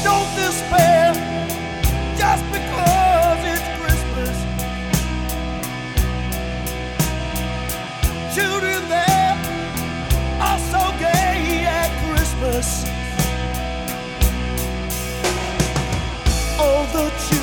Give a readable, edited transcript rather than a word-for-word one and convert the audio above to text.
Don't despair just because it's Christmas. Children there are so gay at Christmas. All the children